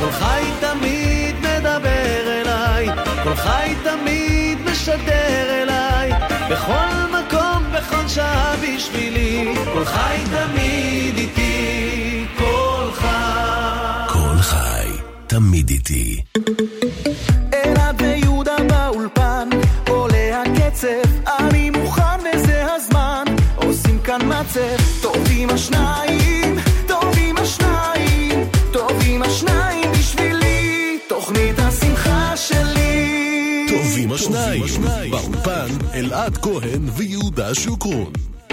כל חי תמיד מדבר אליי, כל חי תמיד משדר אליי, בכל מקום, בכל שעה בשבילי, כל חי תמיד איתי, כל חי. כל חי תמיד איתי. אלעד ויהודה באולפן, עולה הקצב, אני מוכן וזה הזמן, עושים כאן מצב, טובים השניים, טובים השניים, טובים השניים בשבילי, תוכנית השמחה שלי. טובים השניים, באולפן אלעד כהן ויהודה שוקרון.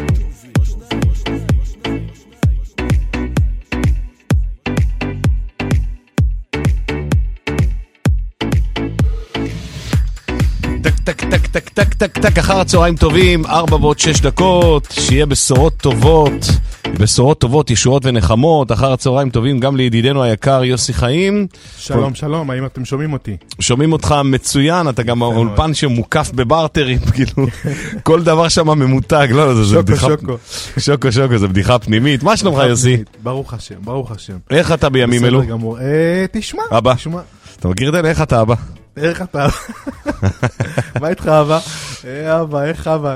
טק, אחר הצהריים טובים, 4:06, שיהיה בשורות טובות, בשורות טובות, ישועות ונחמות, אחר הצהריים טובים גם לידידנו היקר יוסי חיים. שלום, שלום, האם אתם שומעים אותי? שומעים אותך מצוין, אתה גם האולפן שמוקף בברטרים, כאילו, כל דבר שם ממותג, לא, זה בדיחה... שוקו, זה בדיחה פנימית. מה שלומך יוסי? ברוך השם, ברוך השם. איך אתה בימים אלו? בסדר גמור, תשמע. אבא, אתה מכיר את זה? איך אתה אבא? איך אתה? מה איתך אבא? אבא, איך אבא?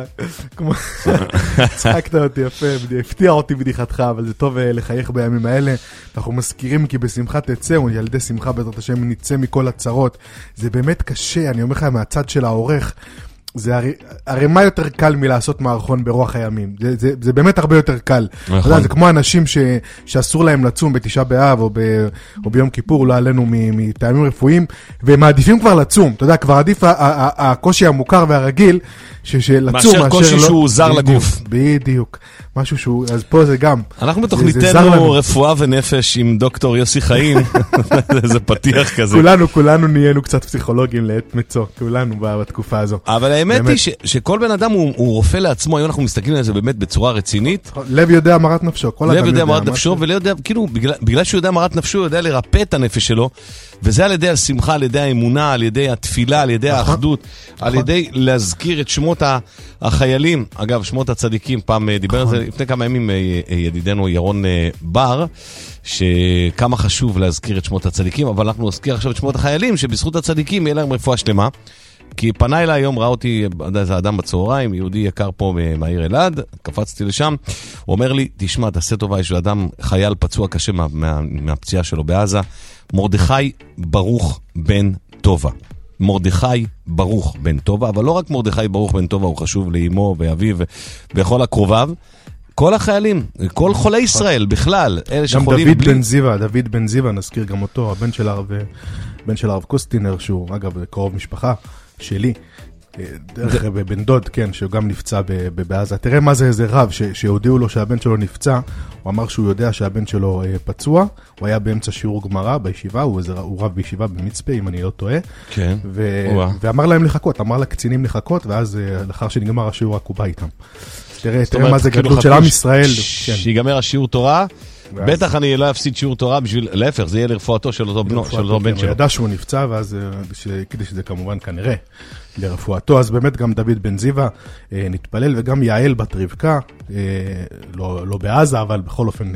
צחקת אותי יפה, הפתיע אותי בדיחתך, אבל זה טוב לחייך בימים האלה. אנחנו מזכירים כי בשמחה תצא, ילדי שמחה בעזרת השם נצא מכל הצרות. זה באמת קשה, אני אומר לך מהצד של העורך, זה הרי מה יותר קל מלעשות מערכון ברוח הימים? זה באמת הרבה יותר קל. נכון. זה כמו אנשים שאסור להם לצום בתשעה באב או ביום כיפור, לא עלינו מטעמים רפואיים, והם מעדיפים כבר לצום. אתה יודע, כבר עדיף הקושי המוכר והרגיל שלצום. מאשר קושי שהוא זר לגוף. בדיוק. משהו שהוא, אז פה זה גם. אנחנו בתוכניתנו רפואה ונפש עם דוקטור יוסי חיים. זה פתיח כזה. כולנו נהיינו קצת פסיכולוגים לעת מצוא. כולנו בתקופה הזו. אבל האמת היא שכל בן אדם הוא רופא לעצמו, היום אנחנו מסתכלים על זה באמת בצורה רצינית. לב יודע מרת נפשו, לב יודע מרת נפשו, ולא יודע, כאילו, בגלל שהוא יודע מרת נפשו, הוא יודע לרפא את הנפש שלו, וזה על ידי השמחה, על ידי האמונה, על ידי התפילה, על ידי האחדות, על ידי להזכיר את שמות החיילים, אגב, שמות הצדיקים, פעם דיבר על זה לפני כמה ימים ידידנו ירון בר, שכמה חשוב להזכיר את שמות הצדיקים, אבל אנחנו נזכיר עכשיו את שמות החיילים, שבזכות הצדיקים יהיה להם רפואה שלמה, כי פנה אליי היום, ראה אותי איזה אדם בצהריים, יהודי יקר פה מהעיר אלעד, קפצתי לשם, הוא אומר לי, תשמע, תעשה טובה, יש אדם חייל פצוע קשה מהפציעה שלו בעזה, מרדכי ברוך בן טובה. מרדכי ברוך בן טובה, אבל לא רק מרדכי ברוך בן טובה, הוא חשוב לאמו ואביו וכל הקרוביו, כל החיילים, כל חולי ישראל בכלל, אלה שחולים... גם דוד בן זיווה, נזכיר גם אותו, הבן של הרב קוסטינר, שהוא אגב קרוב משפחה שלי, דרך בן דוד, כן, שהוא גם נפצע בעזה. תראה מה זה איזה רב שהודיעו לו שהבן שלו נפצע, הוא אמר שהוא יודע שהבן שלו פצוע, הוא היה באמצע שיעור גמרא בישיבה, הוא רב בישיבה במצפה, אם אני לא טועה, כן. ואמר להם לחכות, אמר לקצינים לחכות, ואז לאחר שנגמר השיעור רק הוא בא איתם. תראה מה זה גדול של עם ישראל. שיגמר השיעור תורה, בטח אני לא אפסיד שיעור תורה בשביל, להפך, זה יהיה לרפואתו של אותו בן שלו. הוא ידע שהוא נפצע, ואז כדי שזה כמובן כנראה לרפואתו, אז באמת גם דוד בן זיווה נתפלל, וגם יעל בת רבקה, לא בעזה, אבל בכל אופן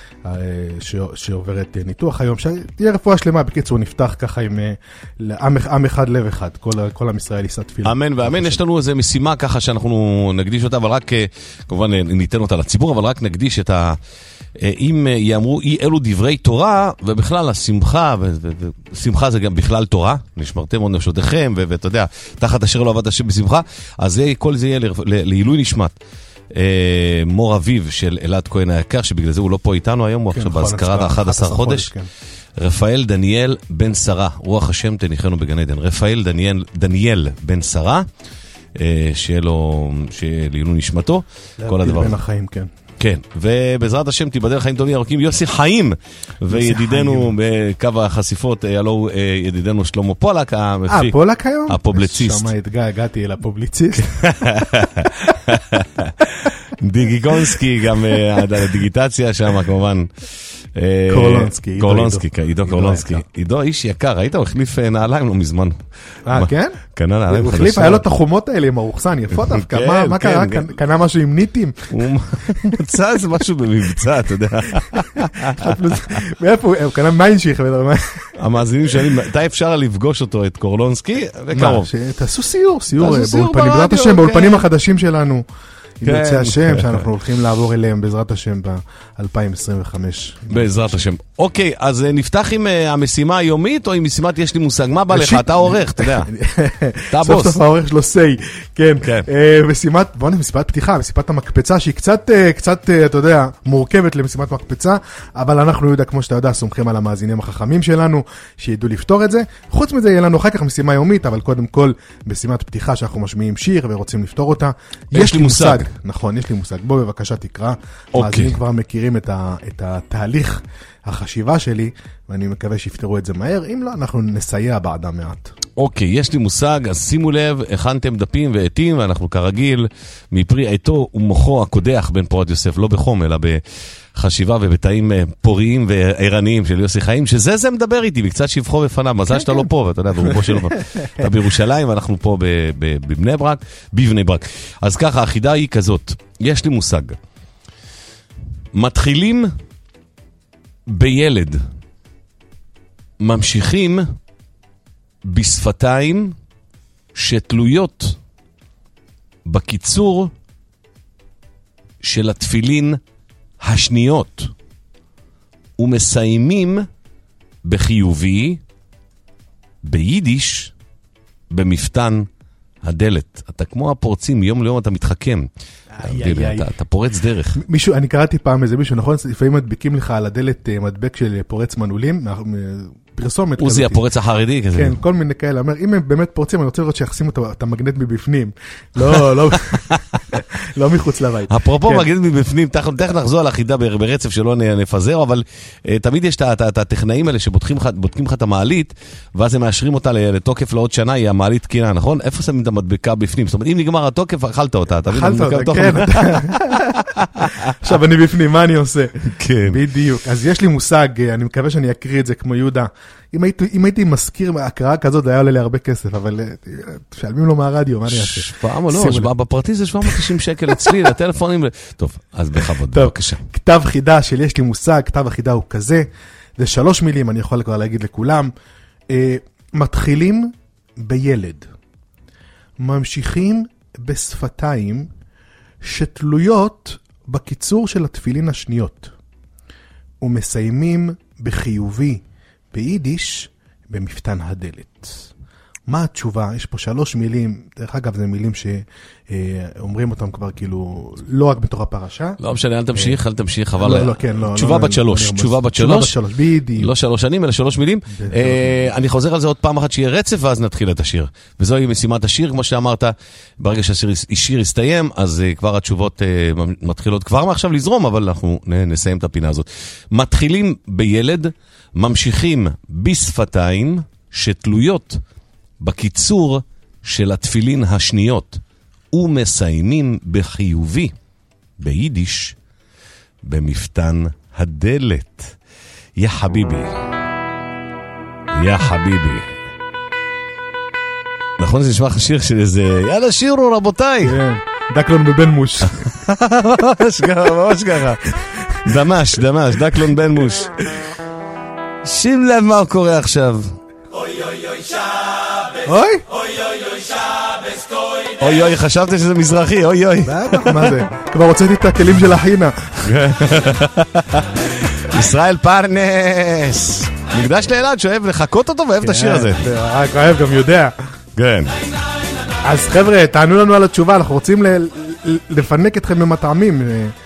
שעוברת ניתוח היום, שתהיה רפואה שלמה. בקיצור, נפתח ככה עם עם אחד לב אחד, כל עם ישראל יישא תפילה. אמן ואמן. יש לנו איזו משימה ככה שאנחנו נקדיש אותה, אבל רק, כמובן ניתן אותה לציבור, אבל רק נקדיש את אם יאמרו אי אלו דברי תורה, ובכלל השמחה, ושמחה זה גם בכלל תורה, נשמרתם עוד נפשותיכם, ואתה יודע, תחת אשר לא עבד השם בשמחה, אז כל זה יהיה לעילוי נשמת. מור אביו של אלעד כהן היקר, שבגלל זה הוא לא פה איתנו היום, הוא עכשיו בהזכרת 11 חודש. רפאל דניאל בן שרה, רוח השם תניחנו בגן עדן. רפאל דניאל בן שרה, שיהיה לעילוי נשמתו. כל הדבר. בן החיים, כן. כן, ובעזרת השם תיבדל חיים טובים ארוכים, יוסי חיים, וידידנו בקו החשיפות, הלו ידידנו שלמה פולק, המפיק. פולק היום? הפובלציסט. שמה הגעתי אל הפובלציסט. דיגיגונסקי, גם הדיגיטציה שם כמובן. קורלונסקי, עידו קורלונסקי. עידו איש יקר, ראית? הוא החליף נעליים לא מזמן. כן? קנה נעליים חדשה. הוא החליף, היה לו את החומות האלה עם הרוחסן, יפות דווקא. מה קרה? קנה משהו עם ניטים? הוא מצא איזה משהו במבצע, אתה יודע. מאיפה? הוא קנה מיינשיך. המאזינים שלי, מתי אפשר לפגוש אותו, את קורלונסקי? בקרוב. תעשו סיור באולפנים, בעזרת השם, באולפנים החדשים שלנו. אם יוצא השם, שאנחנו הולכים לעבור אליהם בעזרת השם ב-2025. בעזרת השם. אוקיי, אז נפתח עם המשימה היומית, או עם משימת יש לי מושג? מה בא לך? אתה עורך, אתה יודע. אתה הבוס. סוף סוף העורך שלו סי. כן. משימת פתיחה, משימת המקפצה, שהיא קצת, אתה יודע, מורכבת למשימת מקפצה, אבל אנחנו יודע, כמו שאתה יודע, סומכים על המאזינים החכמים שלנו, שידעו לפתור את זה. חוץ מזה, יהיה לנו אחר כך משימה יומית, אבל קודם כל, משימת פתיחה שאנחנו משמיעים שיר ורוצים לפתור אותה. יש לי מושג. נכון, יש לי מושג. בוא בבקשה תקרא. מאזינים כבר מכירים את התהליך החשיבה שלי, ואני מקווה שיפתרו את זה מהר. אם לא, אנחנו נסייע בעדם מעט. אוקיי, יש לי מושג, אז שימו לב, הכנתם דפים ועטים, ואנחנו כרגיל, מפרי עטו ומוחו הקודח בן פורת יוסף, לא בחום, אלא בחשיבה ובתאים פוריים וערניים של יוסי חיים, שזה מדבר איתי, וקצת שבחו בפניו, מזל שאתה לא פה, ואתה יודע, ברובו שלו, אתה בירושלים, ואנחנו פה בבני ברק. אז ככה, החידה היא כזאת, יש לי מושג. מתחילים בילד, ממשיכים בשפתיים שתלויות בקיצור של התפילין השניות, ומסיימים בחיובי, ביידיש, במפתן הדלת. אתה כמו הפורצים, מיום ליום אתה מתחכם. אתה פורץ דרך. מישהו, אני קראתי פעם איזה מישהו, נכון? לפעמים מדביקים לך על הדלת מדבק של פורץ מנעולים, פרסומת. עוזי, הפורץ החרדי כזה. כן, כל מיני כאלה. אומר, אם הם באמת פורצים, אני רוצה לראות שיחסים את המגנט מבפנים. לא מחוץ לבית. אפרופו מגנט מבפנים, תכף נחזור על החידה ברצף שלא נפזר, אבל תמיד יש את הטכנאים האלה שבודקים לך את המעלית, ואז הם מאשרים אותה לתוקף לעוד שנה, היא המעלית תקינה, נכון? איפה שמים את המדבקה בפנים? זאת אומרת, אם נגמר התוקף, אכלת אותה. אכלת אותה, כן. עכשיו אני בפנים, מה אני עושה? כן. בדיוק. אז יש לי מושג, אני מקווה שאני אקריא את זה כמו יהודה. אם הייתי מזכיר הקראה כזאת, זה היה עולה לי הרבה כסף, אבל שלמים לו מהרדיו, מה אני אעשה? פעם או לא, בפרטי זה 790 שקל אצלי, לטלפונים. טוב, אז בכבוד, בבקשה. כתב חידה של יש לי מושג, כתב החידה הוא כזה, זה 3 מילים, אני יכול כבר להגיד לכולם. מתחילים בילד, ממשיכים בשפתיים שתלויות בקיצור של התפילין השניות, ומסיימים בחיובי, ביידיש, במפתן הדלת. מה התשובה? יש פה 3 מילים, דרך אגב זה מילים שאומרים אותם כבר כאילו, לא רק בתוך הפרשה. לא משנה, אל תמשיך, אבל... לא, כן, לא. תשובה בת 3, בדיוק. לא 3 שנים, אלא 3 מילים. אני חוזר על זה עוד פעם אחת שיהיה רצף, ואז נתחיל את השיר. וזוהי משימת השיר, כמו שאמרת, ברגע שהשיר יסתיים, אז כבר התשובות מתחילות כבר מעכשיו לזרום, אבל אנחנו נסיים את הפינה הזאת. מתחילים בילד, ממשיכים בשפתיים שתלויות בקיצור של התפילין השניות, ומסיימים בחיובי, ביידיש, במפתן הדלת. יא חביבי, יא חביבי. נכון, זה נשמע שיר של איזה, יאללה שירו רבותיי. כן, דקלון בבן מוש. ממש ככה. דמש, דקלון בן מוש. שים לב מה קורה עכשיו. אוי אוי אוי שבס, אוי? אוי אוי אוי שבס, קוי. אוי אוי, חשבתי שזה מזרחי, אוי אוי. מה זה? כבר הוצאתי את הכלים של החינה. ישראל פרנס. מקדש לאלעד שאוהב לחכות אותו ואוהב את השיר הזה. רק אוהב, גם יודע. כן. אז חבר'ה, תענו לנו על התשובה, אנחנו רוצים לפנק אתכם במטעמים.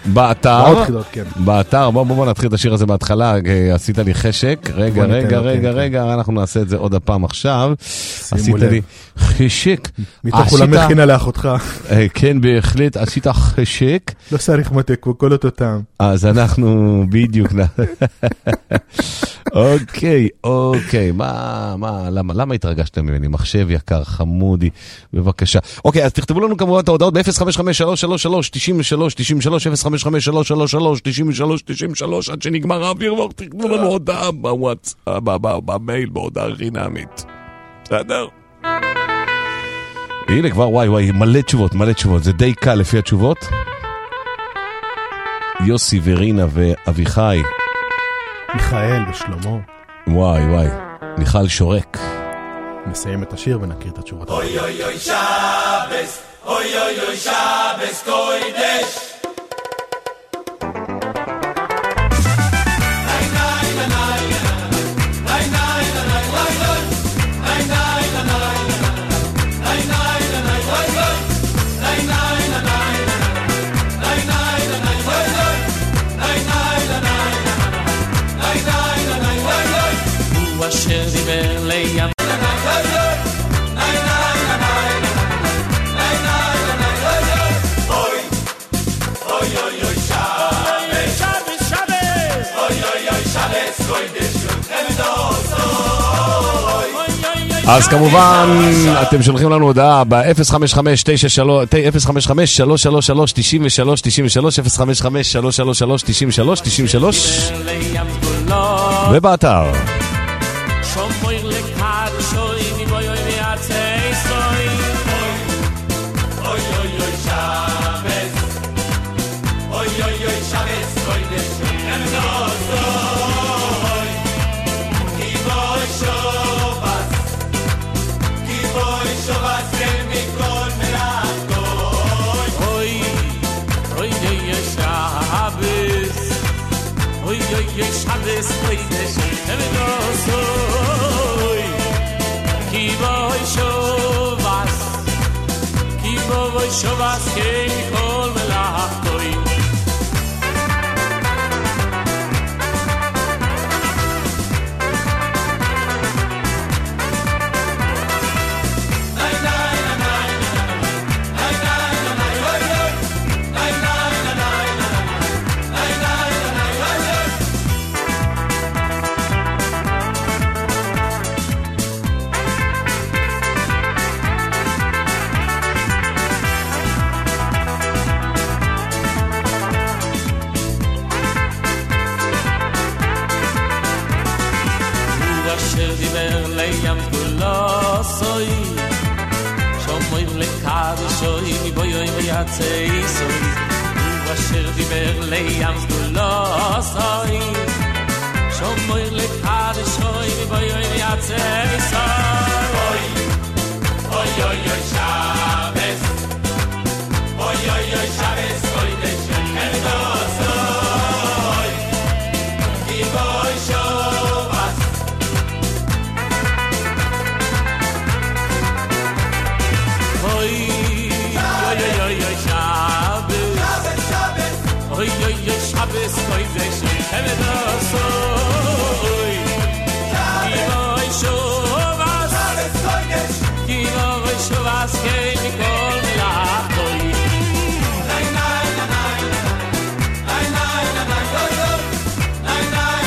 באתר, בוא נתחיל את השיר הזה בהתחלה, עשית לי חשק, רגע, אנחנו נעשה את זה עוד הפעם עכשיו. עשית לי חשק. מתוך כולם מכינה לאחותך. כן, בהחלט, עשית חשק. לא צריך מתק, הוא כל אותו טעם. אז אנחנו בדיוק. אוקיי, למה התרגשתם ממני? מחשב יקר, חמודי, בבקשה. אוקיי, אז תכתבו לנו כמובן את ההודעות ב-055-333-93-93, עד שנגמר האוויר, תכתבו לנו הודעה בוואטסאפ, במייל, בהודעה חינמית. בסדר? הנה כבר, וואי, מלא תשובות, זה די קל לפי התשובות. יוסי ורינה ואביחי. מיכאל ושלמה. וואי. מיכל שורק. נסיים את השיר ונקריא את התשובות. אוי אוי אוי שבס, אוי אוי אוי שבס קוידש. אשר דיבר לים אז כמובן אתם שולחים לנו הודעה ב-055-333-93-93 055-333-93-93 ובאתר Shabbos kodesh emedosoy kiboy shovas kein kol melachtoy Say so washer diber layam gulosay shomoy lekad shoy boyoy yatsay so oy oy oy oy shabbes oy oy oy shabbes oy de shendosoy kiboy shovas oy Oy oy oy Shabbos kodesh emedosoy kiboy shovas kiboy shovas kein mikol melachtoy nay nay nay nay nay nay nay nay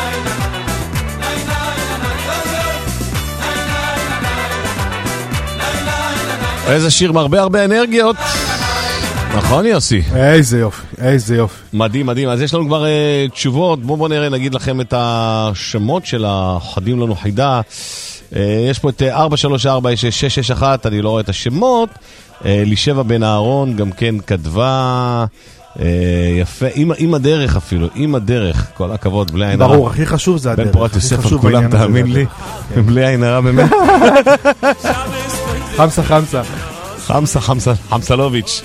איזה שיר מהרבה הרבה אנרגיות. נכון יוסי? איזה יופי, איזה יופי. מדהים, מדהים. אז יש לנו כבר תשובות. בואו נראה, נגיד לכם את השמות של החדים לנו חידה. יש פה את 434-661, אני לא רואה את השמות. לישבע בן אהרון גם כן כתבה יפה, עם הדרך אפילו, עם הדרך, כל הכבוד, בלי עין הרע. ברור, הכי חשוב זה הדרך. בן פורת יוסף על כולם, תאמין לי. בלי עין הרע באמת. חמסלוביץ'.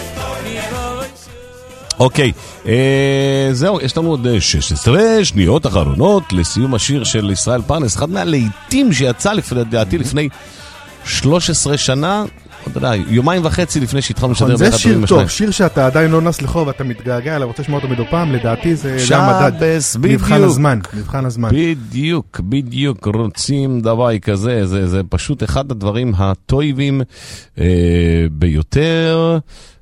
אוקיי, זהו, יש לנו עוד 16 שניות אחרונות לסיום השיר של ישראל פרנס, אחד מהלהיטים שיצא לדעתי לפני 13 שנה, יומיים וחצי לפני שהתחלנו לשדר. זה שיר טוב, שיר שאתה עדיין לא נס לחוב, אתה מתגעגע אליו, רוצה לשמוע אותו מדי פעם, לדעתי זה המדד. מבחן הזמן, מבחן הזמן. בדיוק, בדיוק, רוצים דבר כזה, זה פשוט אחד הדברים הטובים ביותר.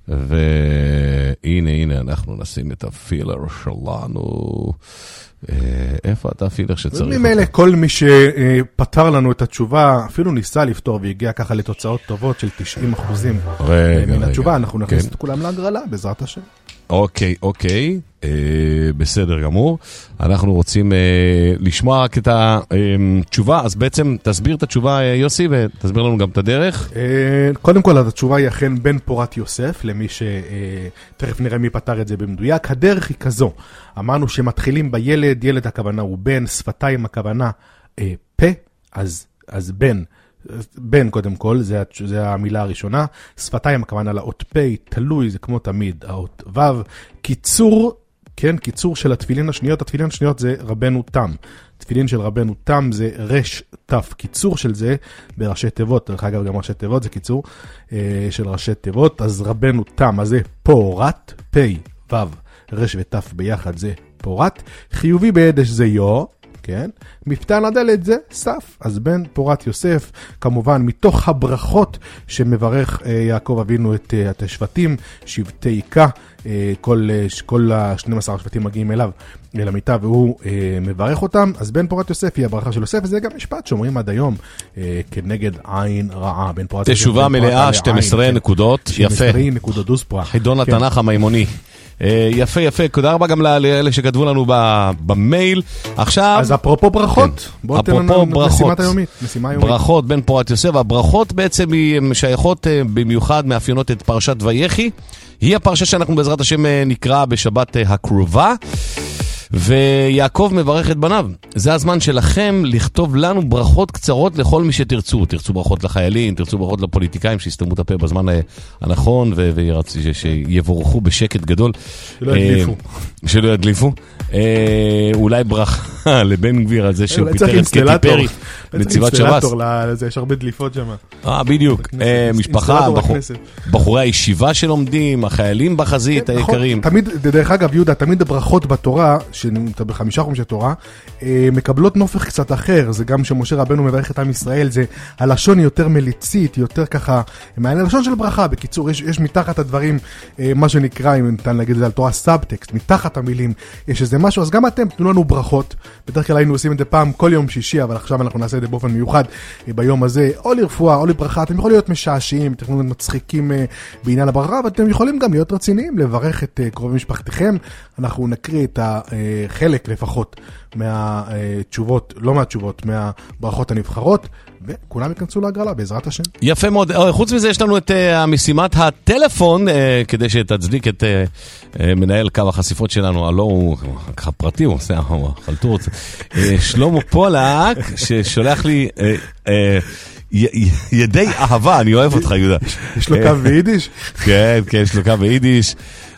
והנה אנחנו נשים את הפילר שלנו. איפה אתה הפילר שצריך? ממילא כל מי שפתר לנו את התשובה אפילו ניסה לפתור והגיע ככה לתוצאות טובות של 90% מן התשובה, אנחנו נכניס את כולם להגרלה בעזרת השם. אוקיי, בסדר גמור. אנחנו רוצים לשמוע רק את התשובה, אז בעצם תסביר את התשובה יוסי ותסביר לנו גם את הדרך. קודם כל התשובה היא אכן בן פורת יוסף, למי שתכף נראה מי פתר את זה במדויק. הדרך היא כזו, אמרנו שמתחילים בילד, ילד הכוונה הוא בן, שפתיים הכוונה פה, אז בן. בן קודם כל, זה המילה הראשונה. שפתיים, הכוונה לאות פה, תלוי, זה כמו תמיד, האות ו'. קיצור, כן, קיצור של התפילין השניות. התפילין השניות זה רבנו תם. תפילין של רבנו תם זה רש תף. קיצור של זה בראשי תיבות. דרך אגב, גם ראשי תיבות זה קיצור של ראשי תיבות. אז רבנו תם, אז זה פורת, פה, ו', רש ותף ביחד זה פורת. חיובי בידש זה יו. כן? מפתן הדלת זה סף. אז בן פורת יוסף, כמובן מתוך הברכות שמברך יעקב אבינו את השבטים, שבטי עיקה, כל ה-12 השבטים מגיעים אליו, אל המיטה, והוא מברך אותם. אז בן פורת יוסף היא הברכה של יוסף, וזה גם משפט שאומרים עד היום כנגד עין רעה. בן פורת יוסף, תשובה מלאה, 12 נקודות, יפה. 12 נקודות דוספרה. חידון התנ"ך המימוני. יפה, יפה, תודה רבה גם לאלה שכתבו לנו במייל. עכשיו... אז אפרופו ברכות, בואו תן לנו משימת היומית. ברכות בן פורת יוסף, הברכות בעצם היא משייכות במיוחד, מאפיינות את פרשת ויחי. היא הפרשה שאנחנו בעזרת השם נקרא בשבת הקרובה. ויעקב מברך את בניו. זה הזמן שלכם לכתוב לנו ברכות קצרות לכל מי שתרצו. תרצו ברכות לחיילים, תרצו ברכות לפוליטיקאים שיסתמו את הפה בזמן הנכון, שיבורכו בשקט גדול. שלא ידליפו. אולי ברכה לבן גביר על זה שהוא פיטר את קטי פרי, נציבת שב"ס. יש הרבה דליפות שם. בדיוק. משפחה, בחורי הישיבה שלומדים, החיילים בחזית, היקרים. תמיד, דרך אגב, יהודה, תמיד הברכות בתורה, בחמישה חומשי תורה, מקבלות נופך קצת אחר. זה גם שמשה רבנו מברך את עם ישראל, זה הלשון יותר מליצית, יותר ככה, הלשון של ברכה. בקיצור, יש מתחת הדברים, מה שנקרא, אם ניתן להגיד את זה על תורה, סאבטקסט, מתחת המילים, יש איזה משהו. אז גם אתם תנו לנו ברכות. בדרך כלל היינו עושים את זה פעם כל יום שישי, אבל עכשיו אנחנו נעשה את זה באופן מיוחד ביום הזה, או לרפואה, או לברכה. אתם יכולים להיות משעשעים, אתם יכולים להיות מצחיקים בעניין הברכה, ואתם יכולים גם להיות רציניים, לברך את קרובי משפחתכם. אנחנו נקריא את החלק לפחות מהתשובות, לא מהתשובות, מהברכות הנבחרות, וכולם ייכנסו להגרלה בעזרת השם. יפה מאוד. חוץ מזה יש לנו את משימת הטלפון, כדי שתצדיק את מנהל קו החשיפות שלנו, הלא הוא ככה פרטי, הוא עושה חלטורת. שלמה פולק, ששולח לי ידי אהבה, אני אוהב אותך, יהודה. יש לו קו ביידיש? כן, כן, יש לו קו ביידיש.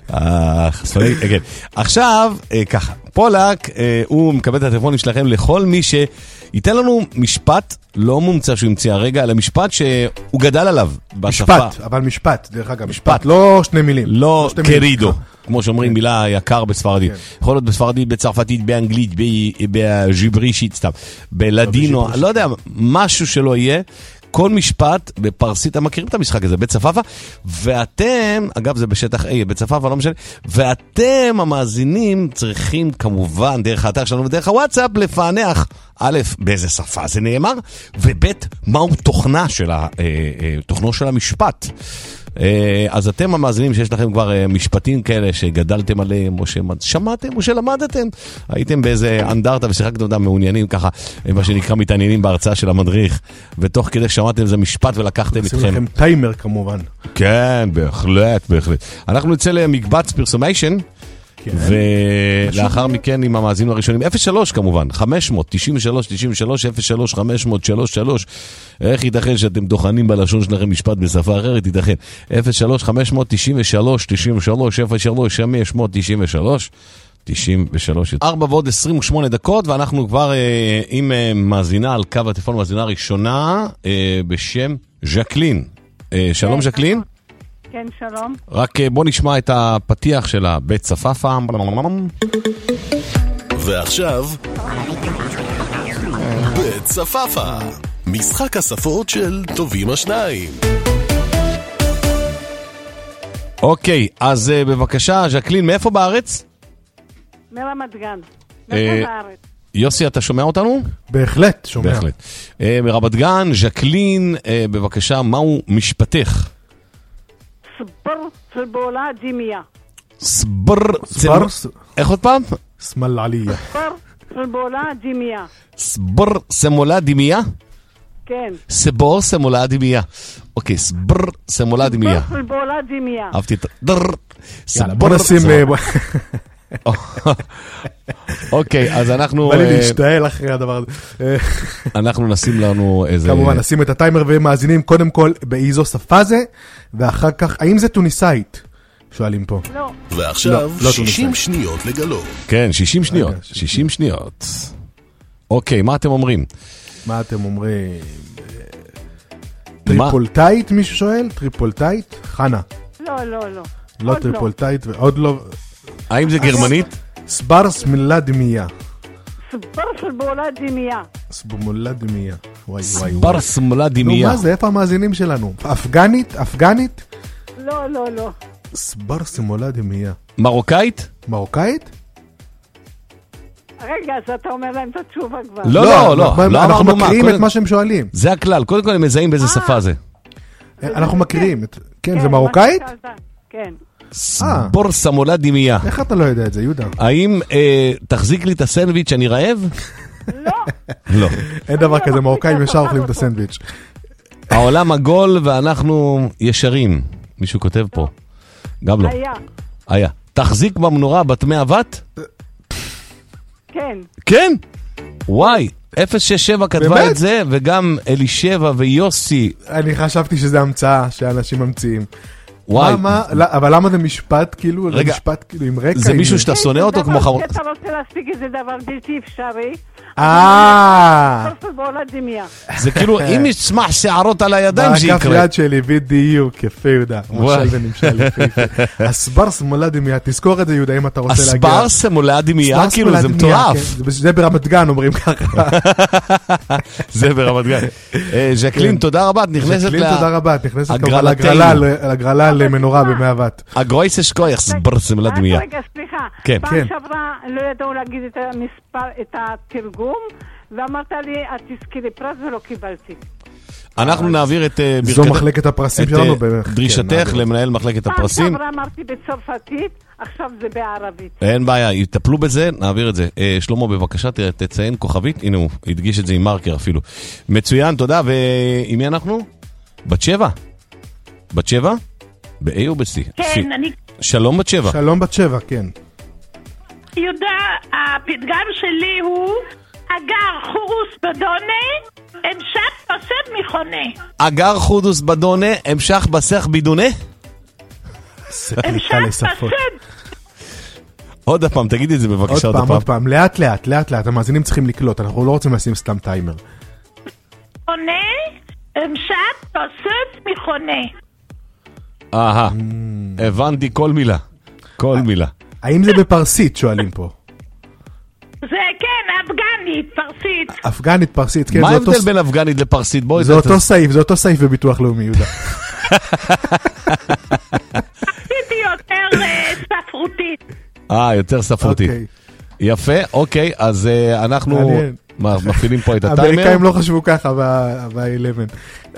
עכשיו, ככה, פולק, הוא מקבל את הטלפונים שלכם לכל מי שייתן לנו משפט, לא מומצא שהוא ימצא הרגע, אלא משפט שהוא גדל עליו בשפה. משפט, אבל משפט, דרך אגב, משפט, לא שני מילים. לא קרידו, כמו שאומרים מילה יקר בספרדית. יכול להיות בספרדית, בצרפתית, באנגלית, בג'יברישית, סתם, בלדינו, לא יודע, משהו שלא יהיה. כל משפט בפרסית, אתם מכירים את המשחק הזה, בית צפאפה, ואתם, אגב זה בשטח A, בית צפאפה, לא משנה, ואתם המאזינים צריכים כמובן דרך האתר שלנו ודרך הוואטסאפ לפענח, א', באיזה שפה זה נאמר, וב', מהו תוכנו של המשפט. אז אתם המאזינים שיש לכם כבר משפטים כאלה שגדלתם עליהם או ששמעתם או שלמדתם, הייתם באיזה אנדרטה ושיחקתם אותם מעוניינים ככה, מה שנקרא מתעניינים בהרצאה של המדריך, ותוך כדי שמעתם איזה משפט ולקחתם איתכם. עושים לכם טיימר כמובן. כן, בהחלט, בהחלט. אנחנו נצא למקבץ פרסומיישן, ולאחר מכן עם המאזינים הראשונים 03 כמובן 500 93 93 03 500 33. איך ייתכן שאתם דוחנים בלשון שלכם משפט בשפה אחרת? ייתכן 03 500 93 93 03 593 93 4 ועוד 28 דקות, ואנחנו כבר עם מאזינה על קו הטלפון, מאזינה ראשונה בשם ז'קלין. שלום ז'קלין. כן, שלום. רק בוא נשמע את הפתיח של הבית צפאפה. ועכשיו, בית צפאפה. משחק השפות של טובים השניים. אוקיי, אז בבקשה, ז'קלין, מאיפה בארץ? מרמת גן. מאיפה בארץ? יוסי, אתה שומע אותנו? בהחלט, שומע. בהחלט. מרמת גן, ז'קלין, בבקשה, מהו משפטך? סבר סבולה דימיה. סבר, איך עוד פעם? סמל עליה. סבר סבולה דימיה. סבר סמולה דימיה? כן. סבור סמולה דימיה. אוקיי, סבר סמולה דימיה. סבר סבולה דימיה. אהבתי את דר. יאללה, בוא נשים... אוקיי, אז אנחנו... בא לי להשתעל אחרי הדבר הזה. אנחנו נשים לנו איזה... כמובן, נשים את הטיימר ומאזינים קודם כל באיזו שפה זה, ואחר כך, האם זה טוניסאית? שואלים פה. לא. ועכשיו, לא 60 שניות לגלות. כן, 60 שניות. רגע, 60 שניות. אוקיי, מה אתם אומרים? מה אתם אומרים? טריפולטאית, מישהו שואל? טריפולטאית? חנה. לא, לא, לא. לא עוד טריפולטאית, ועוד לא... האם זה גרמנית? סברס מלדמיה. סבר סבולה ג'ימיה. סבמולדמיה. וואי וואי וואי. ברס נו, מולדימיה. מה זה? איפה המאזינים שלנו? אפגנית? אפגנית? לא, לא, לא. סברס מולדמיה. מרוקאית? מרוקאית? רגע, אז אתה אומר להם את התשובה כבר. לא, לא. אנחנו אמרנו מה, מקריאים קודם- את מה שהם שואלים. זה הכלל, קודם כל הם מזהים באיזה שפה זה. אנחנו מקריאים. כן, כן, זה מה מרוקאית? ששאלת. כן. בורס מולדימיה. איך אתה לא יודע את זה, יהודה? האם תחזיק לי את הסנדוויץ' אני רעב? לא. לא. אין דבר כזה, מחזיקה מרוקאים אותו, ישר אוכלים את אותו. הסנדוויץ'. העולם עגול ואנחנו ישרים. מישהו כותב פה. גם לא. היה. תחזיק במנורה בת 100 ואט? כן. כן. וואי. 067 כתבה באמת? את זה, וגם אלישבע ויוסי. אני חשבתי שזה המצאה שאנשים ממציאים. וואי. אבל למה זה משפט כאילו? זה רגע, משפט כאילו עם רקע? זה עם- מישהו שאתה שונא אותו כמו חמור. אתה רוצה להשיג איזה דבר בלתי אפשרי. סבר סבולה ג'ימיה. זה כאילו, אם יצמח שערות על הידיים זה בכף יקרה. יד שלי, בדיוק, יפה יהודה. וואי. משל ונמשל, יפה יפה. הסברס מולדמיה, תזכור את זה יהודה אם אתה רוצה להגיע. הסברס מולדימיה, סברס כאילו זה מולדמיה, מטורף. כן. זה ברמת גן אומרים ככה. זה ברמת גן. ז'קלין, תודה רבה, את נכנסת ז'קלין, תודה רבה, את נכנסת הגרלתנו. כמובן להגרלה למנורה ב-100 ואט. הגרויסש כויח, סברס מולדימיה. רגע, סליחה. כן. כן. פעם שעברה לא ידעו להגיד את המספר, את התרגום, ואמרת לי, את תזכירי פרס ולא קיבלתי. אנחנו נעביר את זו מחלקת הפרסים שלנו. את דרישתך למנהל מחלקת פעם הפרסים. שעברה אמרתי בצרפתית, עכשיו זה בערבית. אין בעיה, יטפלו בזה, נעביר את זה. שלמה, בבקשה, תציין כוכבית. הנה הוא הדגיש את זה עם מרקר אפילו. מצוין, תודה. ועם מי אנחנו? בת שבע? בת שבע? ב-A או ב-C? כן, אני שלום בת שבע. שלום בת שבע, כן. יודע, הפתגם שלי הוא אגר חורוס בדונה, המשך פסד מחונה. אגר חודוס בדונה, המשך בסך בידונה? ספריקה לשפות. עוד הפעם, תגידי את זה בבקשה עוד פעם, עוד פעם, לאט לאט, המאזינים צריכים לקלוט, אנחנו לא רוצים לשים סתם טיימר. חונה, המשך פסד מחונה. הבנתי כל מילה. כל מילה. האם זה בפרסית, שואלים פה? זה כן, אפגנית, פרסית. אפגנית, פרסית, כן, מה זה אותו... ההבדל בין אפגנית לפרסית? בואי, זה אותו סעיף בביטוח לאומי, יהודה. עשיתי יותר ספרותית. יותר ספרותית. אוקיי. יפה, אוקיי, אז אנחנו מעניין. מפעילים פה את הטיימר. האמריקאים לא חשבו ככה ב-11.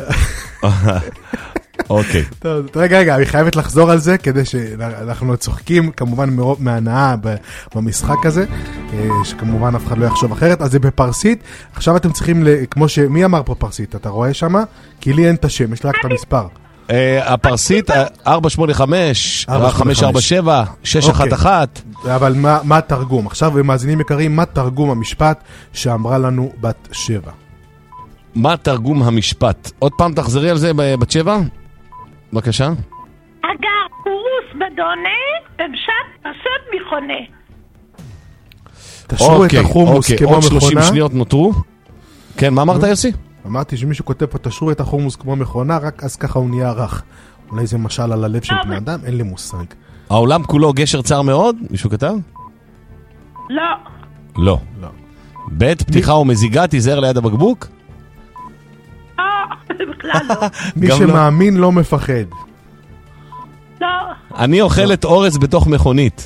אוקיי. טוב, רגע, אני חייבת לחזור על זה, כדי שאנחנו צוחקים, כמובן מהנאה במשחק הזה, שכמובן אף אחד לא יחשוב אחרת, אז זה בפרסית, עכשיו אתם צריכים, כמו מי אמר פה פרסית, אתה רואה שמה? כי לי אין את השם, יש לי רק את המספר. הפרסית 485, 547, 611. אבל מה התרגום? עכשיו, מאזינים יקרים, מה תרגום המשפט שאמרה לנו בת שבע? מה תרגום המשפט? עוד פעם תחזרי על זה בת שבע? בבקשה. אגר חורוס בדונה, המשך פסד מחונה. תשרו את החומוס כמו עוד 30 מכונה. שניות נותרו. כן, מה אמרת יוסי? אמרתי שמישהו כותב פה, תשרו את החומוס כמו מכונה, רק אז ככה הוא נהיה רך. אולי זה משל על הלב של בני אדם, אין לי מושג. העולם כולו גשר צר מאוד? מישהו כתב? לא. לא. לא. בית פתיחה ומזיגה תיזהר ליד הבקבוק? לא, בכלל לא. מי גם שמאמין לא מפחד. לא. אני אוכלת אורז בתוך מכונית.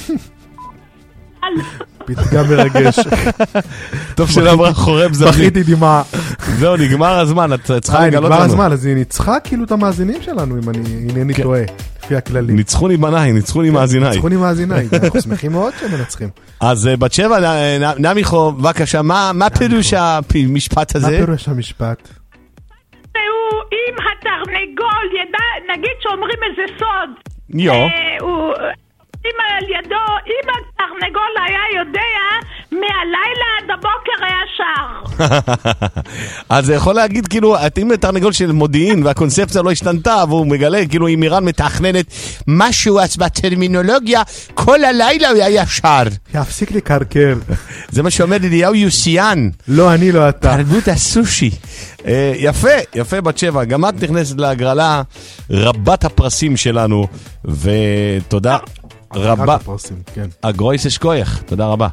פתגם מרגש. טוב שלא אמרה חורב זמני. בכיתי דמעה. זהו, נגמר הזמן, את צריכה לגלות נגמר לנו. הזמן, אז היא ניצחה כאילו את המאזינים שלנו, אם אני אינני טועה, לפי הכללים. ניצחוני בניי, ניצחוני מאזיניי. ניצחוני מאזיניי, אנחנו שמחים מאוד שהם מנצחים. אז בת שבע, נמיכו, בבקשה, מה פירוש המשפט מה הזה? פירוש המשפט? הוא, אם התרנגול ידע, נגיד שאומרים איזה סוד. יו. על ידו, אם התרנגול היה יודע, מהלילה עד הבוקר היה שר. אז זה יכול להגיד, כאילו, אם תרנגול של מודיעין והקונספציה לא השתנתה, והוא מגלה, כאילו, אם איראן מתכננת משהו, אז בטרמינולוגיה, כל הלילה הוא היה שר. יפסיק לקרקר. זה מה שאומר אליהו יוסיאן. לא, אני לא אתה. תרבות הסושי. יפה, יפה בת שבע. גם את נכנסת להגרלה רבת הפרסים שלנו, ותודה רבה. הגרויס אשכוייך, תודה רבה.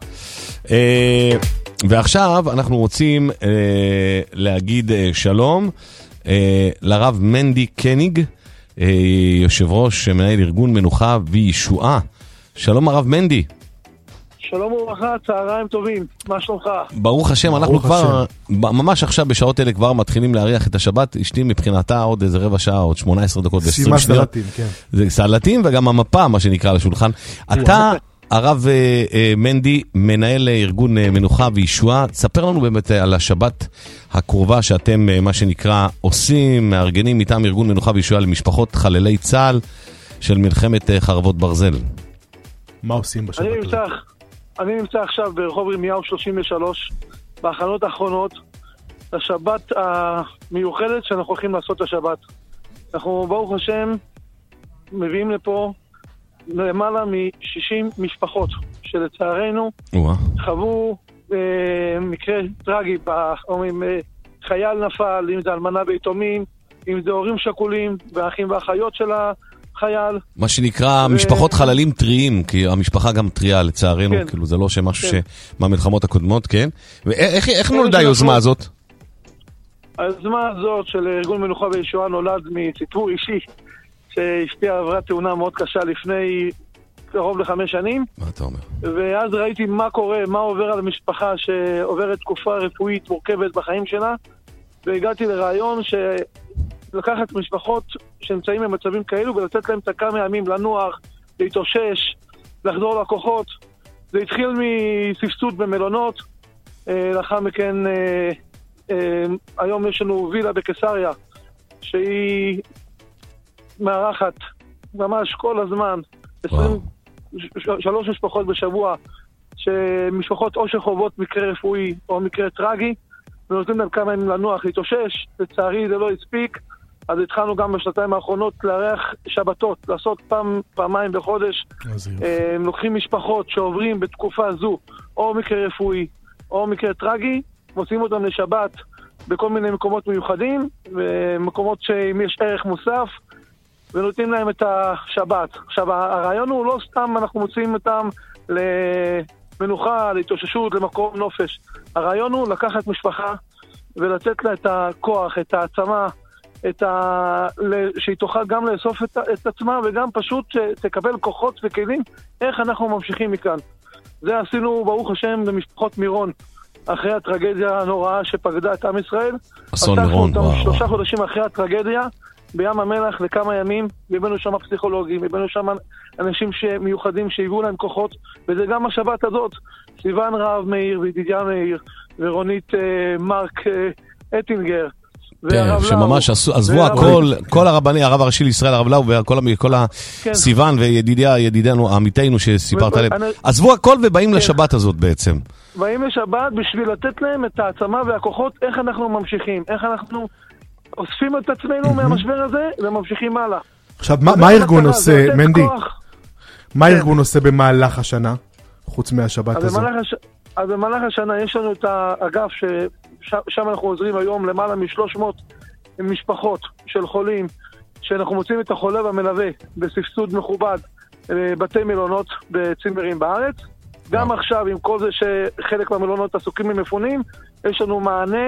ועכשיו אנחנו רוצים להגיד שלום לרב מנדי קניג, יושב ראש מנהל ארגון מנוחה וישועה. שלום הרב מנדי. שלום וברכה, צהריים טובים, מה שלומך? ברוך השם, אנחנו כבר, ממש עכשיו בשעות אלה כבר מתחילים להריח את השבת, אשתי מבחינתה עוד איזה רבע שעה, עוד 18 דקות ו-20 שניות. סלטים, כן. זה סלטים וגם המפה, מה שנקרא לשולחן. אתה, הרב מנדי, מנהל ארגון מנוחה וישועה, תספר לנו באמת על השבת הקרובה שאתם, מה שנקרא, עושים, מארגנים מטעם ארגון מנוחה וישועה למשפחות חללי צה"ל של מלחמת חרבות ברזל. מה עושים בשבת הזאת? אני נמצא עכשיו ברחוב ירמיהו 33, בהכנות האחרונות, לשבת המיוחדת שאנחנו הולכים לעשות השבת. אנחנו, ברוך השם, מביאים לפה למעלה מ-60 משפחות, שלצערנו חוו מקרה טרגי, חייל נפל, אם זה אלמנה ביתומים, אם זה הורים שכולים, ואחים ואחיות של חייל. מה שנקרא משפחות חללים טריים, כי המשפחה גם טריה לצערנו, כאילו זה לא שמשהו מהמלחמות הקודמות, כן? ואיך נולדה היוזמה הזאת? היוזמה הזאת של ארגון מנוחה וישועה נולד מסיפור אישי, שאשתי עברה תאונה מאוד קשה לפני קרוב ל5 שנים. מה אתה אומר? ואז ראיתי מה קורה, מה עובר על משפחה שעוברת תקופה רפואית מורכבת בחיים שלה, והגעתי לרעיון לקחת משפחות שנמצאים במצבים כאלו ולתת להם את כמה ימים לנוח, להתאושש, לחזור לכוחות. זה התחיל מסבסוד במלונות, לאחר מכן היום יש לנו וילה בקיסריה שהיא מארחת ממש כל הזמן 23 משפחות בשבוע, שמשפחות או שחוות מקרה רפואי או מקרה טרגי, ונותנים להם כמה ימים לנוח, להתאושש. לצערי זה לא הספיק, אז התחלנו גם בשנתיים האחרונות לארח שבתות, לעשות פעמיים בחודש. לוקחים משפחות שעוברים בתקופה זו או מקרה רפואי או מקרה טרגי, מוצאים אותם לשבת בכל מיני מקומות מיוחדים, ומקומות שאם יש ערך מוסף, ונותנים להם את השבת. עכשיו, הרעיון הוא לא סתם אנחנו מוצאים אותם למנוחה, להתאוששות, למקום נופש. הרעיון הוא לקחת משפחה ולתת לה את הכוח, את העצמה, שהיא תוכל גם לאסוף את עצמה, וגם פשוט תקבל כוחות וכלים איך אנחנו ממשיכים מכאן. זה עשינו ברוך השם במשפחות מירון, אחרי הטרגדיה הנוראה שפגדה את עם ישראל. אסון מירון, וואו. 3 חודשים אחרי הטרגדיה, בים המלח לכמה ימים, הבאנו שם פסיכולוגים, הבאנו שם אנשים מיוחדים שהביאו להם כוחות, וזה גם השבת הזאת. סיוון רב מאיר וידידיה מאיר, ורונית מרק אטינגר, כן, שממש עזבו הכל, כל הרבני, הרב הראשי לישראל, הרב לאו, וכל הסיוון וידידינו, עמיתינו שסיפרת עליהם, עזבו הכל ובאים לשבת הזאת בעצם. באים לשבת בשביל לתת להם את העצמה והכוחות, איך אנחנו ממשיכים, איך אנחנו אוספים את עצמנו מהמשבר הזה וממשיכים הלאה. עכשיו, מה הארגון עושה, מנדי? מה הארגון עושה במהלך השנה, חוץ מהשבת הזו? אז במהלך השנה יש לנו את האגף ששם אנחנו עוזרים היום למעלה מ300 משפחות של חולים, שאנחנו מוצאים את החולה והמלווה בסבסוד מכובד בתי מלונות בצימרים בארץ. גם עכשיו, עם כל זה שחלק מהמלונות עסוקים ממפונים, יש לנו מענה,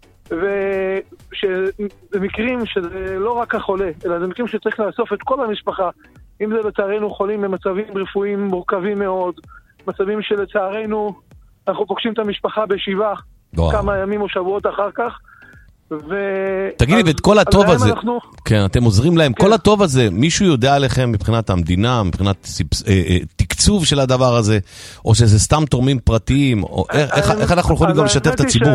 ובמקרים שזה לא רק החולה, אלא זה מקרים שצריך לאסוף את כל המשפחה, אם זה לצערנו חולים במצבים רפואיים מורכבים מאוד, מצבים שלצערנו אנחנו פוגשים את המשפחה בשבעה כמה ימים או שבועות אחר כך. תגיד לי, ואת כל הטוב הזה, כן, אתם עוזרים להם, כל הטוב הזה, מישהו יודע עליכם מבחינת המדינה, מבחינת תקצוב של הדבר הזה, או שזה סתם תורמים פרטיים, או איך אנחנו יכולים גם לשתף את הציבור?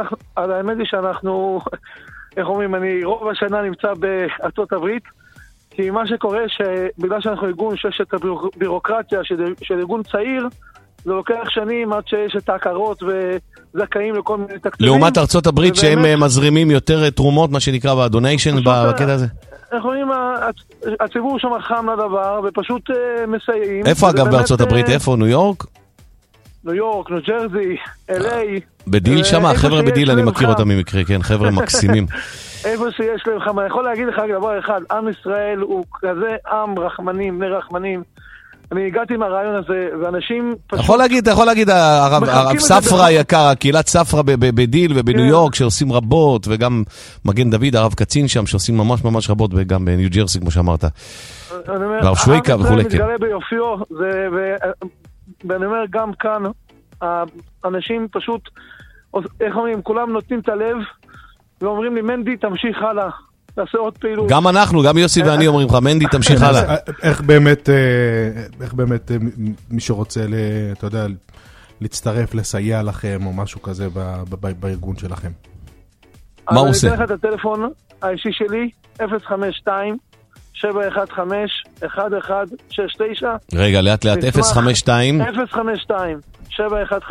האמת היא שאנחנו, איך אומרים, אני רוב השנה נמצא בארצות הברית, כי מה שקורה שבגלל שאנחנו ארגון שיש את הבירוקרטיה של ארגון צעיר, זה לוקח שנים עד שיש את ההכרות וזכאים לכל מיני תקציבים. לעומת ארצות הברית שהם מזרימים יותר תרומות, מה שנקרא בדוניישן בקטע הזה? אנחנו רואים, הציבור שם חם לדבר ופשוט מסייעים. איפה אגב בארצות הברית? איפה? ניו יורק? ניו יורק, ניו ג'רזי, LA. בדיל שם? חבר'ה בדיל, אני מכיר אותם ממקרה, כן, חבר'ה מקסימים. איפה שיש להם חם, אני יכול להגיד לך דבר אחד, עם ישראל הוא כזה עם רחמנים, בני רחמנים. אני הגעתי מהרעיון הזה, ואנשים פשוט... אתה יכול להגיד, הרב ספרה היקר, הקהילת ספרה בדיל ובניו יורק, שעושים רבות, וגם מגן דוד, הרב קצין שם, שעושים ממש ממש רבות, וגם בניו ג'רסי, כמו שאמרת. והרב שויקה וכו'. זה מתגלה ביופיו, ואני אומר, גם כאן, האנשים פשוט, איך אומרים, כולם נותנים את הלב, ואומרים לי, מנדי, תמשיך הלאה. תעשה עוד פעילות. גם אנחנו, גם יוסי ואני אומרים לך, מנדי, תמשיך הלאה. איך באמת מי שרוצה, אתה יודע, להצטרף, לסייע לכם, או משהו כזה בארגון שלכם? מה הוא עושה? אני אתן לך את הטלפון האישי שלי, 052-715-1169. רגע, לאט לאט, 052. 052-715-1169.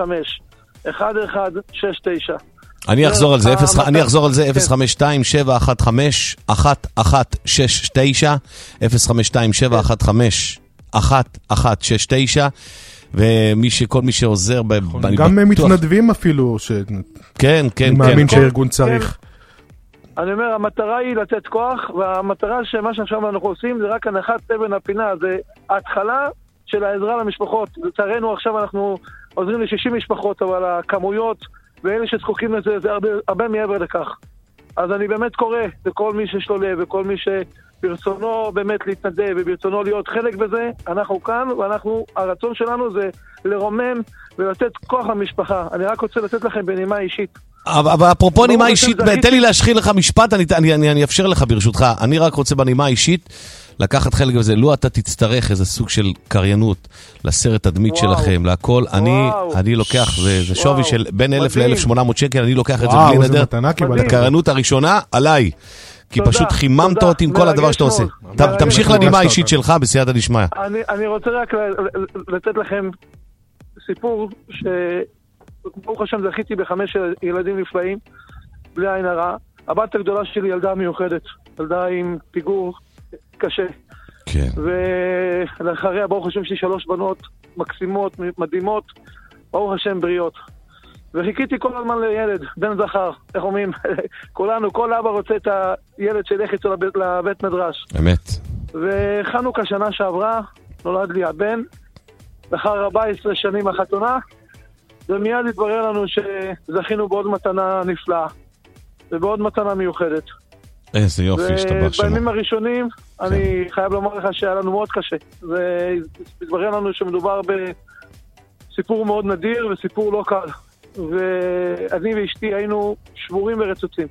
אני אחזור על זה, 052-715-1169, 052-715-1169, וכל מי שעוזר, גם מתנדבים אפילו, כן, כן, מאמין שהארגון צריך. אני אומר, המטרה היא לתת כוח, והמטרה שמה שעכשיו אנחנו עושים זה רק הנחת אבן הפינה, זה ההתחלה של העזרה למשפחות. לצערנו עכשיו אנחנו עוזרים ל60 משפחות, אבל הכמויות ואלה שזקוקים לזה זה הרבה מעבר לכך. אז אני באמת קורא לכל מי שיש לו לב וכל מי שברצונו באמת להתנדב וברצונו להיות חלק בזה, אנחנו כאן, הרצון שלנו זה לרומם ולתת כוח למשפחה. אני רק רוצה לתת לכם בנימה אישית. אבל אפרופו נימה אישית, תן לי להשחיל לך משפט, אני אפשר לך ברשותך. אני רק רוצה בנימה אישית לקחת חלק בזה. לו אתה תצטרך איזה סוג של קריינות לסרט תדמית שלכם, להכל, אני לוקח, זה שווי של בין 1,000 ל-1,800 שקל, אני לוקח את זה בלי נדר. את הקריינות הראשונה עליי, כי פשוט חיממת אותי עם כל הדבר שאתה עושה. תמשיך לנימה האישית שלך בסייעתא דשמיא. אני רוצה רק לתת לכם סיפור ברוך השם זכיתי ב5 ילדים נפלאים, בלי עין הרע. הבת הגדולה שלי ילדה מיוחדת, ילדה עם פיגור קשה. כן. ולאחריה ברוך השם שלי 3 בנות מקסימות, מדהימות, ברוך השם בריאות. וחיכיתי כל הזמן לילד, בן זכר, איך אומרים? כולנו, כל אבא רוצה את הילד שילך אצלו לבית מדרש. אמת. וחנוכה שנה שעברה, נולד לי הבן, לאחר 14 שנים החתונה, ומיד התברר לנו שזכינו בעוד מתנה נפלאה, ובעוד מתנה מיוחדת. איזה יופי, השתבח שמו. ובימים הראשונים, אני חייב לומר לך שהיה לנו מאוד קשה. והתברר לנו שמדובר בסיפור מאוד נדיר וסיפור לא קל. ואני ואשתי היינו שבורים ורצוצים.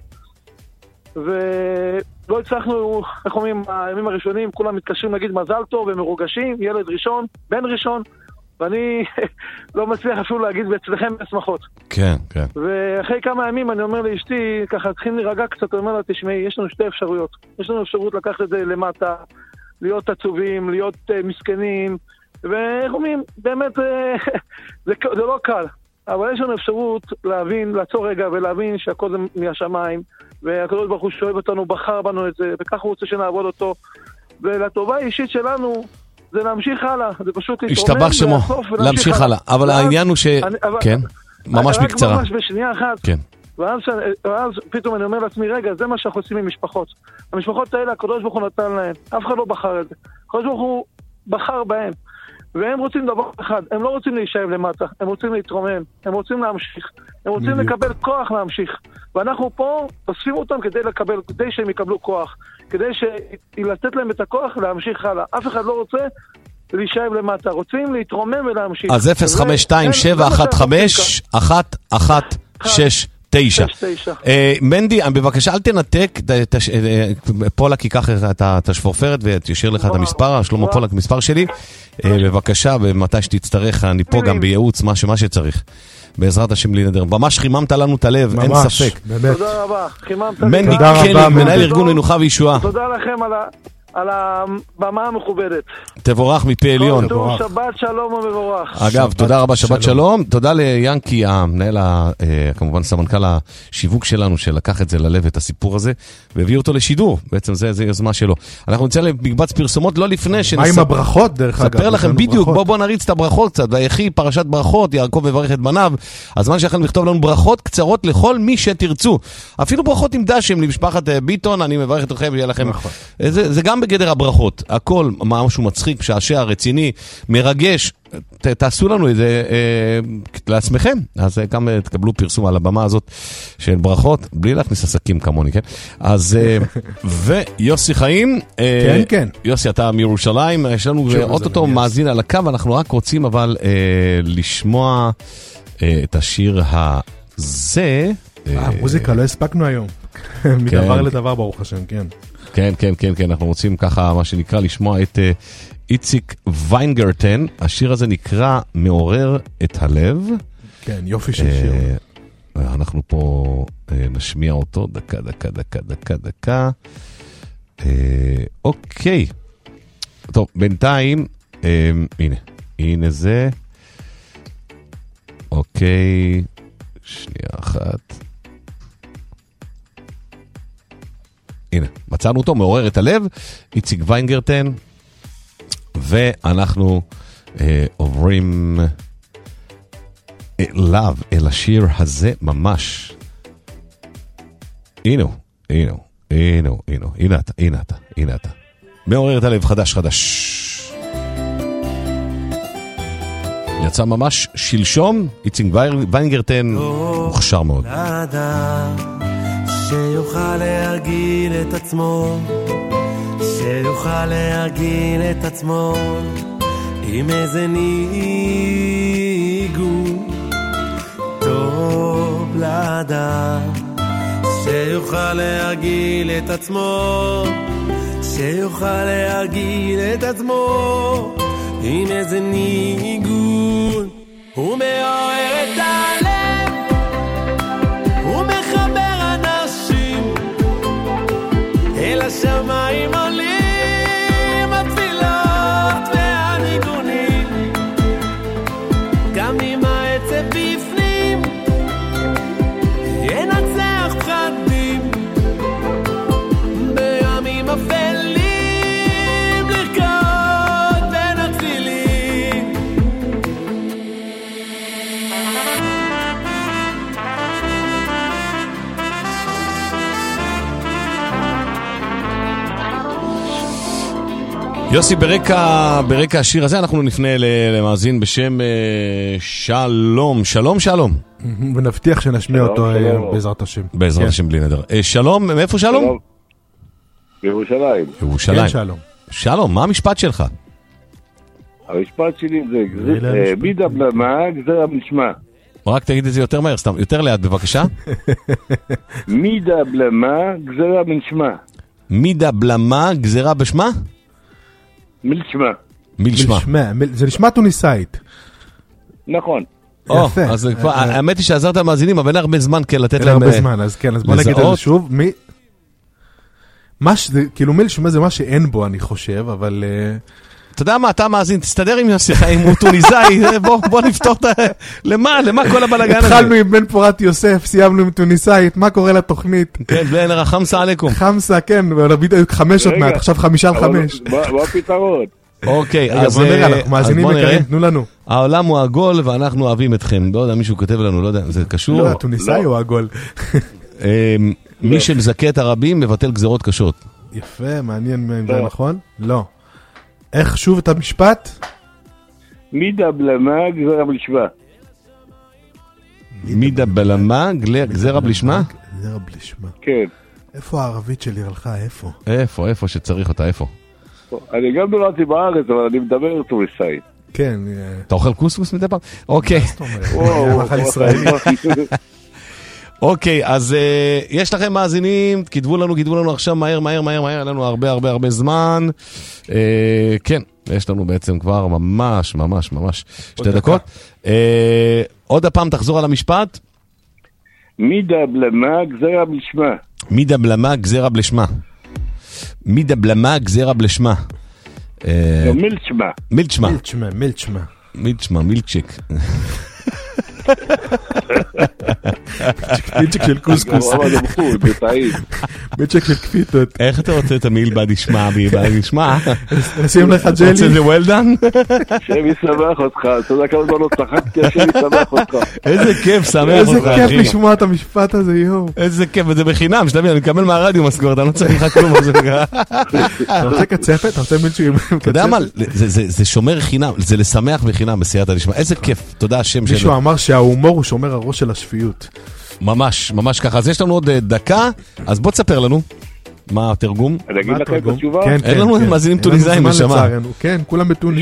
ולא הצלחנו, איך אומרים, הימים הראשונים, כולם מתקשרים להגיד מזל טוב ומרוגשים, ילד ראשון, בן ראשון, ואני לא מצליח אפילו להגיד ואצלכם בשמחות. כן, כן. ואחרי כמה ימים אני אומר לאשתי, ככה צריכים להירגע קצת, אני אומר לה, תשמעי, יש לנו 2 אפשרויות. יש לנו אפשרות לקחת את זה למטה, להיות עצובים, להיות מסכנים, ואיך אומרים, באמת, זה לא קל. אבל יש לנו אפשרות להבין, לעצור רגע ולהבין שהכל זה מהשמיים, והקדוש ברוך הוא שאוהב אותנו, בחר בנו את זה, וכך הוא רוצה שנעבוד אותו. ולטובה האישית שלנו, זה להמשיך הלאה, זה פשוט להתרומם. השתבח שמו, להמשיך הלאה. אבל העניין הוא ש... כן, ממש בקצרה. רק ממש בשנייה אחת. כן. ואז פתאום אני אומר לעצמי, רגע, זה מה שאנחנו עושים עם משפחות. המשפחות האלה, הקדוש ברוך הוא נתן להם. אף אחד לא בחר את זה. הקדוש ברוך הוא בחר בהם. והם רוצים דבר אחד, הם לא רוצים להישאב למטה, הם רוצים להתרומם, הם רוצים להמשיך, הם רוצים לקבל כוח להמשיך. ואנחנו פה אוספים אותם כדי שהם יקבלו כוח, כדי לתת להם את הכוח להמשיך הלאה. אף אחד לא רוצה להישאב למטה, רוצים להתרומם ולהמשיך. אז 052-715-1169. מנדי, בבקשה, אל תנתק, פולק ייקח את השפורפרת ותשאיר לך את המספר, שלמה פולק, מספר שלי. בבקשה, ומתי שתצטרך, אני פה גם בייעוץ, מה שצריך. בעזרת השם בלי נדר. ממש חיממת לנו את הלב, אין ספק. תודה רבה, חיממת. מנדי קלב, מנהל ארגון מנוחה וישועה. תודה לכם על הבמה המכובדת. תבורך מפה עליון. כל טוב, שבת שלום ומבורך. אגב, תודה רבה, שבת שלום. תודה ליאנקי, המנהל, כמובן סמנכ"ל השיווק שלנו, שלקח את זה ללב, את הסיפור הזה, והביא אותו לשידור. בעצם זה יוזמה שלו. אנחנו נצא למקבץ פרסומות, לא לפני מה עם הברכות, דרך אגב? ספר לכם בדיוק, בואו נריץ את הברכות קצת. ויחי פרשת ברכות, יעקב מברך את בניו. הזמן שלכם לכתוב לנו ברכות קצרות לכל מי שתרצו. אפילו ברכות עם דשם למשפחת ביטון, אני מברך אתכם ויהיה לכם. זה גם בגדר הברכות. הכל משהו מצחיק, שעשע, רציני, מרגש. תעשו לנו את זה לעצמכם. אז גם תקבלו פרסום על הבמה הזאת של ברכות, בלי להכניס עסקים כמוני, כן? אז, ויוסי חיים. כן, כן. יוסי, אתה מירושלים. יש לנו אוטוטו מאזין על הקו, אנחנו רק רוצים אבל לשמוע את השיר הזה. מוזיקה, לא הספקנו היום. מדבר לדבר, ברוך השם, כן. כן, כן, כן, כן, אנחנו רוצים ככה, מה שנקרא, לשמוע את איציק ויינגרטן. השיר הזה נקרא מעורר את הלב. כן, יופי של שיר. אנחנו פה נשמיע אותו, דקה. אוקיי. טוב, בינתיים, הנה זה. אוקיי, שנייה אחת. הנה, מצאנו אותו, מעורר את הלב, איציק ויינגרטן, ואנחנו עוברים אליו, אל השיר הזה ממש. הנה אתה. מעורר את הלב, חדש. יצא ממש שלשום, איציק ויינגרטן, מוכשר מאוד. שיוכל להרגיל את עצמו, שיוכל להרגיל את עצמו עם איזה ניגון טוב לאדם, שיוכל להרגיל את עצמו, שיוכל להרגיל את עצמו עם איזה ניגון. הוא מעורר את הלב, הוא מחבר אנשים אל השמיים, עולים התפילות והניגונים, גם אם העצב בפנים ינצח פחדים, בימים אפלים לרקוד בין התפילים. יוסי, ברקע השיר הזה אנחנו נפנה למאזין בשם שלום. ונבטיח שנשמיע אותו בעזרת השם. בעזרת השם בלי נדר. שלום, מאיפה שלום? בירושלים. כן, שלום. שלום, מה המשפט שלך? המשפט שלי זה מידה בלמה, גזרה בלשמה. רק תגיד את זה יותר מהר, סתם, יותר לאט בבקשה. מידה בלמה, גזרה בלשמה. מידה בלמה, גזרה בשמה? מלשמה. זה נשמע טוניסאית. נכון. יפה. אז האמת היא שעזרת למאזינים, אבל אין הרבה זמן לתת להם... הרבה זמן, אז כן, אז בוא נגיד את זה שוב. כאילו מלשמה זה מה שאין בו, אני חושב, אבל... אתה יודע מה, אתה מאזין, תסתדר עם יוסי חיים, הוא טוניסאי, בוא נפתור את... למה כל הבלגן הזה? התחלנו עם בן פורת יוסף, סיימנו עם טוניסאית, מה קורה לתוכנית? כן, בן ערך, חמסה עליכום. חמסה, כן, בדיוק 5 עוד מעט, עכשיו 5 על 5. מה הפתרון? אוקיי, אז בוא נראה, תנו לנו. העולם הוא עגול ואנחנו אוהבים אתכם. לא יודע, מישהו כותב לנו, לא יודע, זה קשור? לא, טוניסאי הוא עגול. מי שמזכה את הרבים מבטל גזרות קשות. יפה, מעניין אם זה נכון? לא. איך שוב את המשפט? מידה בלמה, גזרה בלשמה. מידה בלמה, גזרה בלשמה? גזרה בלשמה. כן. איפה הערבית שלי הלכה? איפה? איפה שצריך אותה, איפה? אני גם נולדתי בארץ, אבל אני מדבר טוניסאית. כן. אתה אוכל קוסקוס מדי פעם? אוקיי. מאכל ישראלי. אוקיי, אז יש לכם מאזינים, כתבו לנו עכשיו מהר, אין לנו הרבה זמן. כן, יש לנו בעצם כבר ממש 2 דקות. עוד הפעם תחזור על המשפט. מידה בלמה, גזרה בלשמה. מידה בלמה, גזרה בלשמה. מידה בלמה גזרה בלשמה. מילצ'מה. מילצ'מה, מילצ'ק. מילצ'ק של קוסקוס. מילצ'ק של כפיתות. איך אתה רוצה את המיל בנשמע? נשים לך ג'לי. רוצה זה well done? שם ישמח אותך, אתה יודע כמה זמן לא צחקתי, השם ישמח אותך. איזה כיף, שמח איזה אותך, אחי. כיף לשמוע את המשפט הזה, יום. איזה כיף, וזה בחינם, שתבין, אני מקבל מהרדיו משכורת, אני לא צריך לך כלום. אתה רוצה קצפת? אתה רוצה מילצ'ק? אתה יודע מה, זה שומר חינם, זה לשמח בחינם בסייעתא דשמיא. איזה כיף, תודה השם שלו. מישהו אמר שההומור הוא שומר הראש של השפיות. ממש, ממש ככה. אז יש לנו עוד דקה, אז בוא תספר לנו מה התרגום. אני אגיד לכם את התשובה? אין לנו מאזינים טוניסאים, נשמה. כן, כולם בתוניס.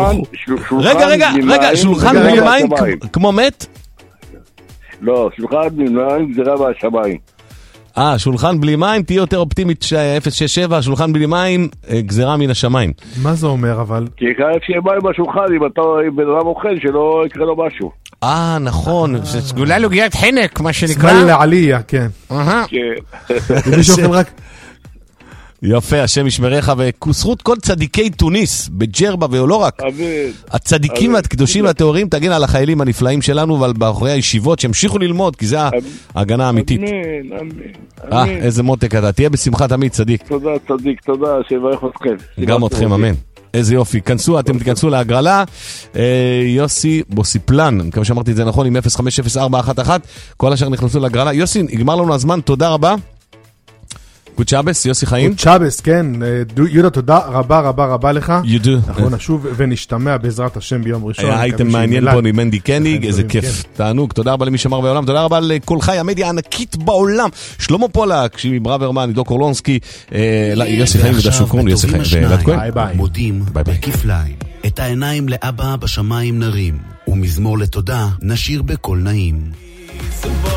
רגע, שולחן בלי מים כמו מת? לא, שולחן בלי מים גזירה מהשמיים. שולחן בלי מים, תהיה יותר אופטימית 067, שולחן בלי מים, גזירה מן השמיים. מה זה אומר אבל? כי חייב שיהיה מים בשולחן, אם אתה בן אדם אוכל, שלא יקרה לו משהו. נכון, סגולה לוגיית חנק, מה שנקרא. סגל לעליה, כן. מישהו אוכל רק... יפה, השם ישמריך, וכוסרות כל צדיקי תוניס, בג'רבה ולא רק. הצדיקים והקדושים והטהורים תגן על החיילים הנפלאים שלנו ועל בחורי הישיבות שימשיכו ללמוד, כי זה ההגנה האמיתית. אמן. איזה מותק אתה, תהיה בשמחה תמיד צדיק. תודה צדיק, תודה, שיברך אתכם. גם אתכם, אמן. איזה יופי, כנסו, אתם תיכנסו להגרלה. יוסי בוסיפלן, אני מקווה שאמרתי את זה נכון, עם 050411, כל השאר נכנסו להגרלה. יוסי, נגמר לנו הזמן, תודה רבה. גוד שבס, יוסי חיים. גוד שבס, כן. יהודה, תודה רבה לך. יודו. אנחנו נשוב ונשתמע בעזרת השם ביום ראשון. היה אייטם מעניין פה עם מנדי קניג, איזה כיף. תענוג, תודה רבה למי שמר בעולם, תודה רבה לכל חי המדיה הענקית בעולם. שלמה פולק, שימי ברוורמן, עידו קורלונסקי, יוסי חיים ודשוקרון, יוסי חיים. ביי ביי. מודים בכפליים. את העיניים לאבא בשמיים נרים, ומזמור לתודה נשיר בקול נעים.